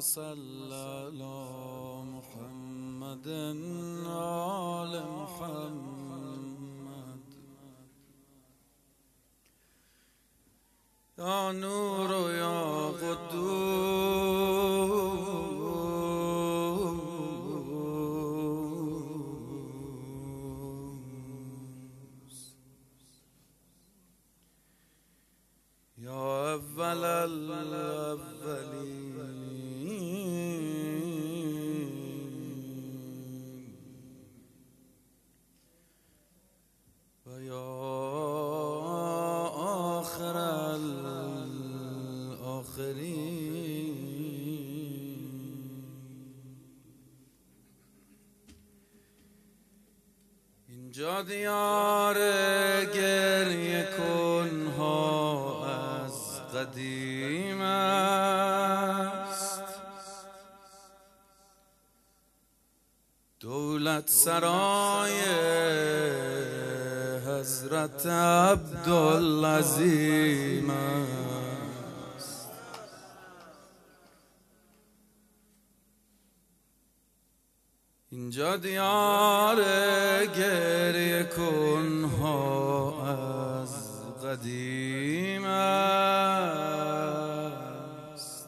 صل على محمد آل محمد یا نور و یا قدوس یا اول الاولین و یا آخر الاخرین. اینجا دیار گریه کنها از قدیم است، دولت سرای حضرت عبدالعظیم است. اینجا دیار گریه کنها از قدیم است،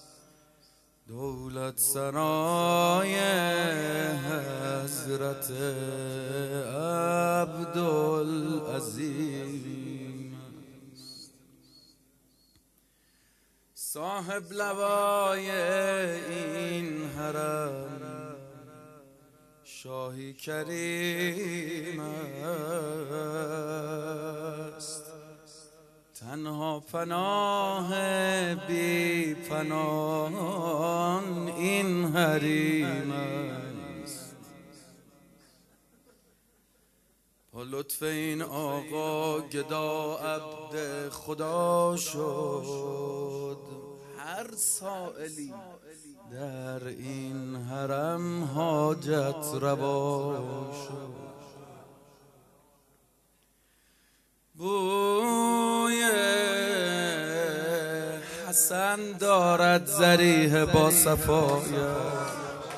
دولت سرای حضرت عبدالعظیم است. صاحب لوای این حرم شاهی کریم است، تنها پناه بی پناهان این حریم است. با لطف این آقا گدا عبد خدا شد، هر سائلی در این حرم حاجت روا شد. بوی حسن دارد ذریح با صفایت،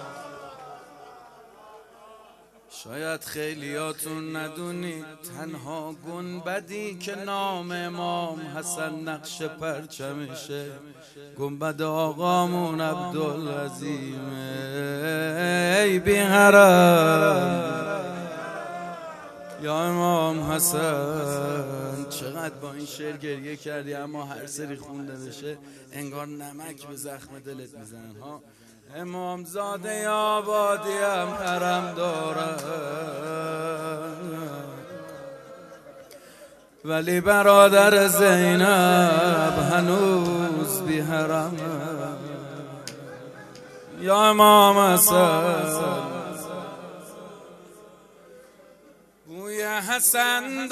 شاید خیلیاتون ندونید تنها گنبدی که نام امام حسن نقش پرچمشه گنبد آقامون عبدالعظیمه. ای بی حرم یا امام حسن، چقدر با این شعر گریه کردی، اما هر سری خونده بشه انگار نمک به زخم دلت میزنن ها. امام زاده آبادی هم حرم دارد، ولی برادر زینب هنوز بی حرم. یا امام حسن بوی حسن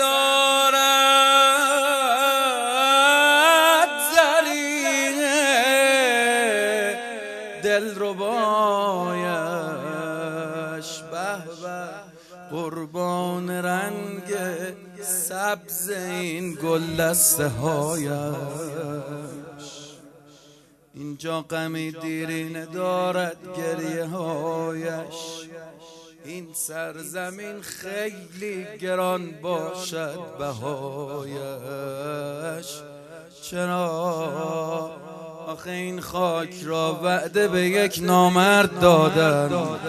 دارد ذریح دل ربایش، به به قربان رنگ سبز این گل دسته هایش. اینجا غمی دیرینه دارد گریه هایش، این سرزمین خیلی گران باشد بهایش. چرا آخه این خاک را وعده به یک نامرد دادن،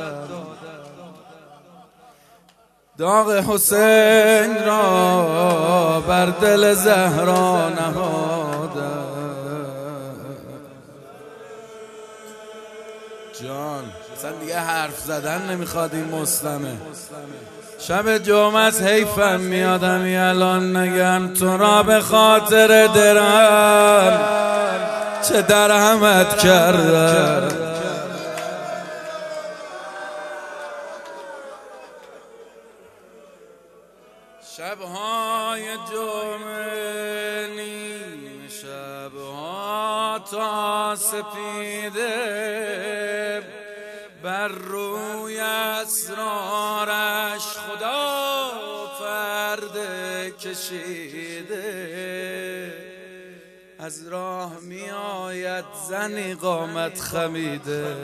داغ حسین را بر دل زهرا نهادن. جان اصلا دیگه حرف زدن نمیخواد این مسلمه. شب جمعه از حیفم میادم الان نگم تو را به خاطر درم چه درهمت کردم. شبهای جمعه نیمه شبها تا سپیده بر روی اسرارش خدا پرده کشیده. از راه می آید زنی قامت خمیده،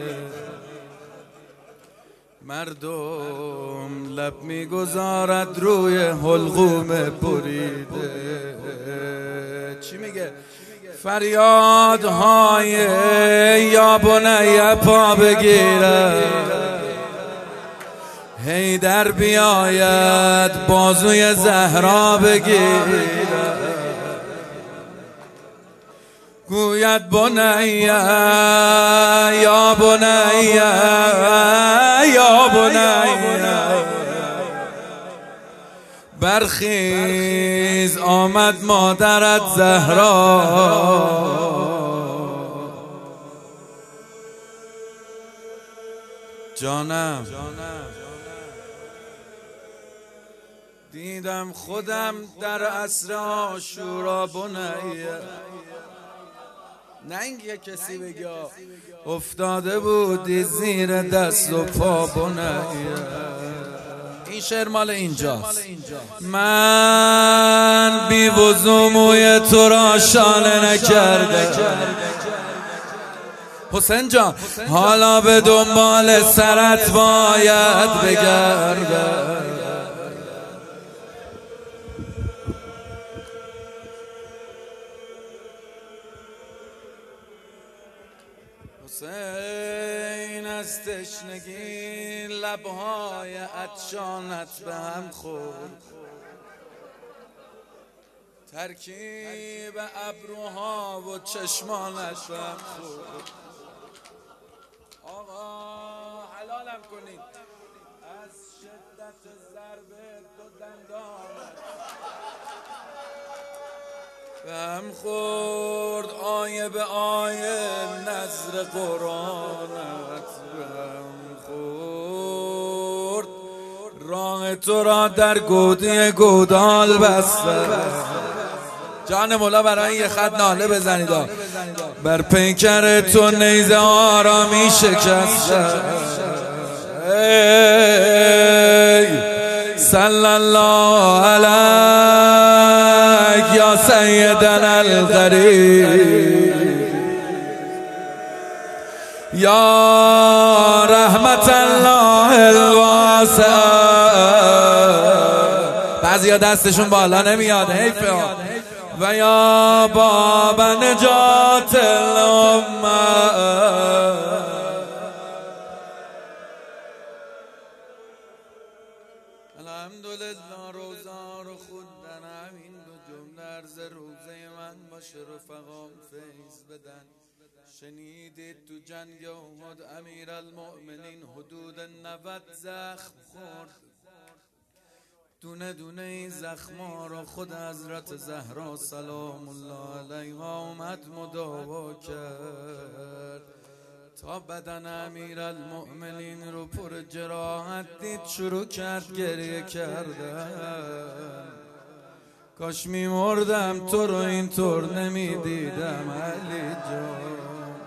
مردم لب می گذارد روی حلقوم بریده. چی میگه؟ فریادهای یا بنی پا بگیرد، حیدر بیاید بازوی زهرا بگیرد، گوید بنی یا بنی یا بنی برخیز آمد مادرت زهرا. جانم دیدم خودم در عصر عاشورا بنیه، نه اینکه کسی بگه افتاده بودی زیر دست و پا بنیه. این شعر مال اینجاست. من بی وضو موی تو را شانه نکرده حسین جان، حالا به دنبال سرت باید بگرده. حسین از تشنگی لبهای عطشانت به هم خورد، ترکیب ابروها و چشمانت به هم خورد. آقا حلالم کنید از شدت ضرب دو دندانت به هم خورد، آیه به آیه نظر قرآنت به هم خورد، راه تو را در گودی گودال بسته. جان مولا برای یه خط ناله بزنید، بر پیکر تو نیزه آرامی شکسته. صلی الله علیک یا سیدنا الغریب یا رحمت الله الواسع. بعضی ها دستشون بالا نمیاد، حیفه ها. و یا باب نجات الامه، الحمدلله روزا رو خوندنم این دو جمله عرض روزه من باشه، رفقام فیض بدن. شنیدید تو جنگ احد امیرالمؤمنین حدود 90 زخم خورد، دونه دونه این زخما رو خود حضرت زهرا سلام الله علیها اومد مداوا کرد، تا بدن امیرالمؤمنین رو پر جراحت دید شروع کرد گریه کردن. کاش میمردم تو رو اینطور نمیدیدم علی جان.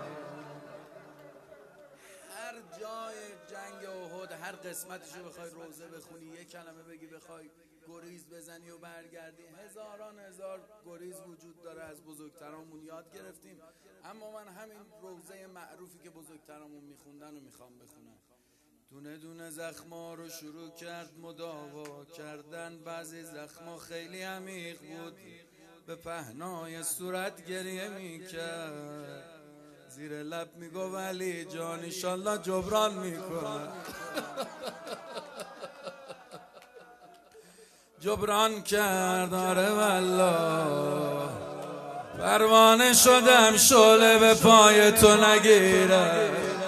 هر جای جنگ احد هر قسمتشو بخوای روزه بخونی، یک کلمه بگی، بخوای گریز بزنی و برگردی، هزاران هزار گریز وجود داره. از بزرگترامون یاد گرفتیم، اما من همین روزه معروفی که بزرگترامون میخوندن و میخوام بخونم. دونه دونه زخما رو شروع کرد مداوا کردن. بعضی زخما خیلی عمیق بود، به پهنای صورت گریه میکرد، زیر لب میگو ولی جان انشالله جبران میکنه. جبران کرد آره والله، پروانه شدم شعله به پای تو نگیره.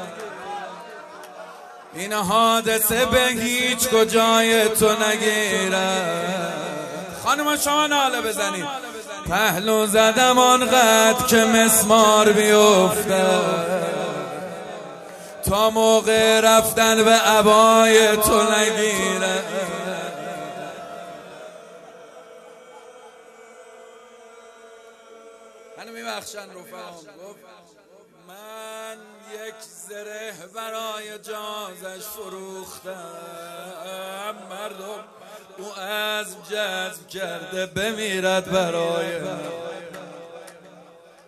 این حادثه به هیچ کجای تو نگیره. خانم شما ناله بزنید. پهلو زدم آنقدر که مسمار بیفته، تا موقع رفتن به عبای تو نگیره. منو میبخشن رفقام. گفت من یک زره برای جازش فروختم، مردم او از جذب کرده بمیرد برای من.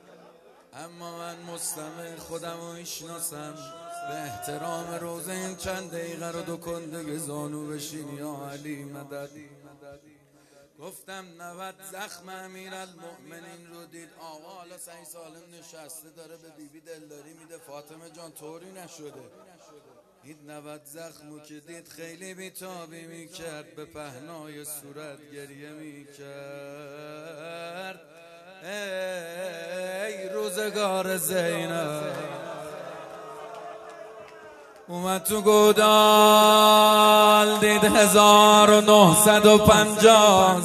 اما من مستمع خودم رو ایشناسم، به احترام روزه این چند دقیقه رو دو کنده زانو بشین یا علی مدد. گفتم 90 زخم امیرالمؤمنین رو دید. آقا حالا سعی سالم نشسته داره به بیبی دلداری میده، فاطمه جان طوری نشده. دید 90 زخمو که دید خیلی بیتابی میکرد، به پهنای صورت گریه میکرد. ای روزگار زینب اومد تو گودال، دید 1950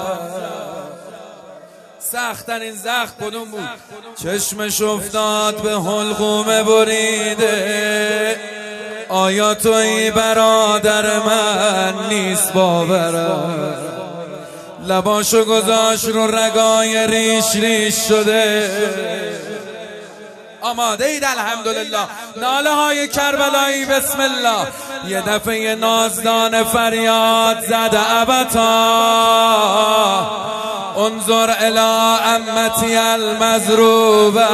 سخت‌ترین زخم کدوم بود؟ چشمش افتاد به حلقوم بریده. آیا تویی برادر من؟ نیست باورم. لباشو گذاشت رو رگای ریش ریش شده. آماده اید الحمدلله؟ ناله های کربلایی بسم الله. یه دفعه نازدان فریاد زد ابتا انظر الی امتی المضروبه.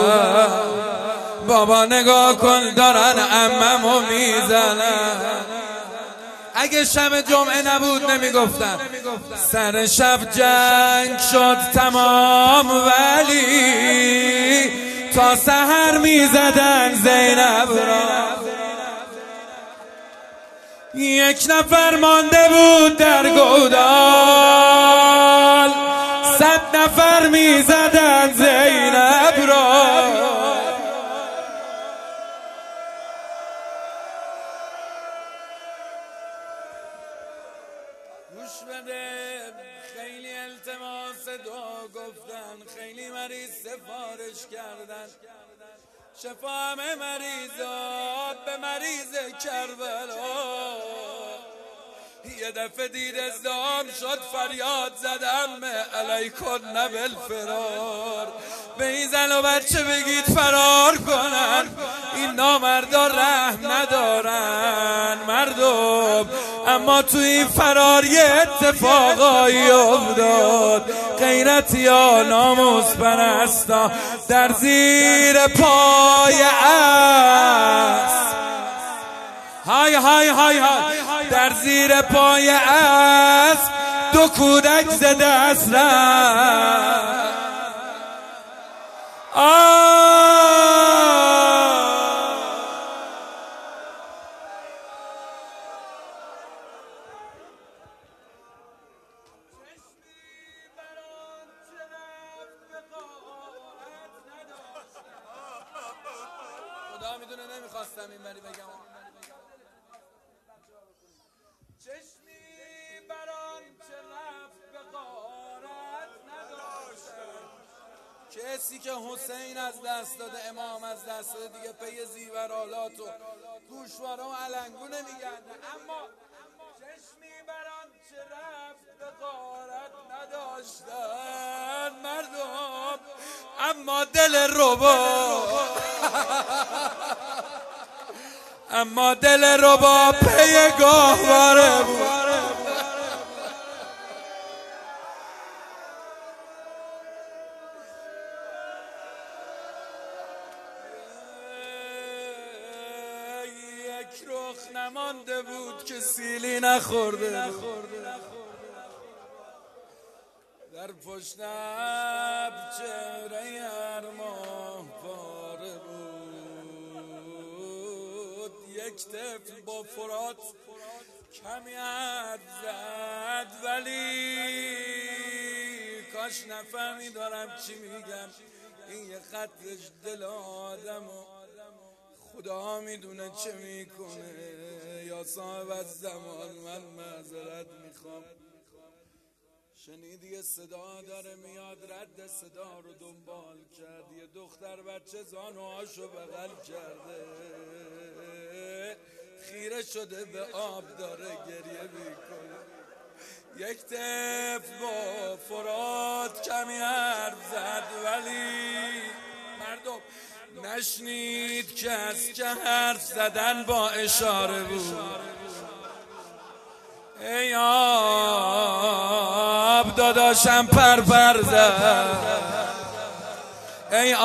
بابا نگاه کن دارن عممو میزنن. اگه شب جمعه نبود نمیگفتن. سر شب جنگ شد تمام ولی تا سحر میزدن زینب را. یک نفر مانده بود در گودال، 100 نفر میزدن زینب را. گوش بده، خیلی التماس دعا گفتن، خیلی مریض سفارش کردن، شفا همه مریضات به مریض کربلا. یه دفعه دید ازدهام شد، فریاد زدم علیکن بالفرار. به این زن و بچه بگید فرار کنن، این نامردا رحم ندارن مردم. اما تو این فرار یه اتفاقایی افتاد. غیرتی ها ناموس پرستا در زیر پای اسب، های های های های، در زیر پای اسب 2 کودک ز دست رفت. خدا میدونه نمیخواستم این بری بگم. چشمی بران چه رفت به غارت نداشتن. کسی که حسین از دست داده، امام از دست داده، دیگه پی زیورالات و گوشوارا و علنگو نمیگرده. اما چشمی بران چه رفت به غارت نداشتن مردم. اما دل اما دل ربا پی گاهواره بود. یک رخ نمانده بود که سیلی نخورده بود. در پشت چهره ارماه پاره بود. یک طفل با فرات کمی حرف زد، ولی کاش نفهمی دارم چی میگم. این یه خطش دل آدم و خدا میدونه چه میکنه. یا صاحب از زمان من معذرت میخوام. شنید یه صدا داره میاد، رد صدا رو دنبال کرد. یه دختر بچه زانوهاشو بغل کرده، خیره شده به آب داره گریه میکنه. یک طفل با فرات کمی حرف زد، ولی مردم نشنید کس که حرف زدن با اشاره بود. ای آب داداشم پر زد، ای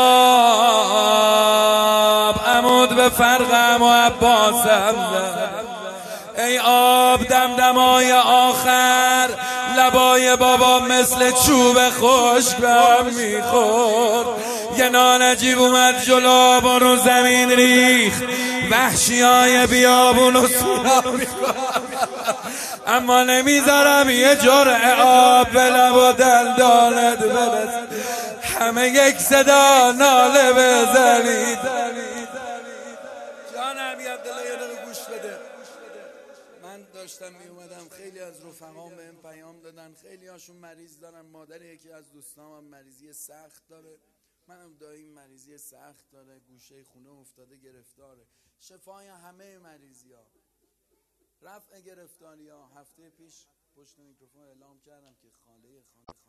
آب عمود به فرقم و عباسم زد، ای آب دمدمای آخر لبای بابا مثل چوب خشک بهم میخورد. یه نانجیب اومد جلو و رو زمین ریخت، وحشیای بیابون و سیراب اما نمیذارم یه جرعه آب به لب و دندانت برسه، همه یک صدا ناله بزنید. جانم یه دقیقه گوش بده. من داشتم می اومدم، خیلی از رفقام بهم پیام دادن، خیلی هاشون مریض دارن. مادر یکی از دوستام مریضی سخت داره، منم داییم مریضی سخت داره، گوشه خونه افتاده گرفتاره. شفای همه مریضی ها، رفع گرفتاری ها. هفته پیش پشت میکروفون اعلام کردم که خاله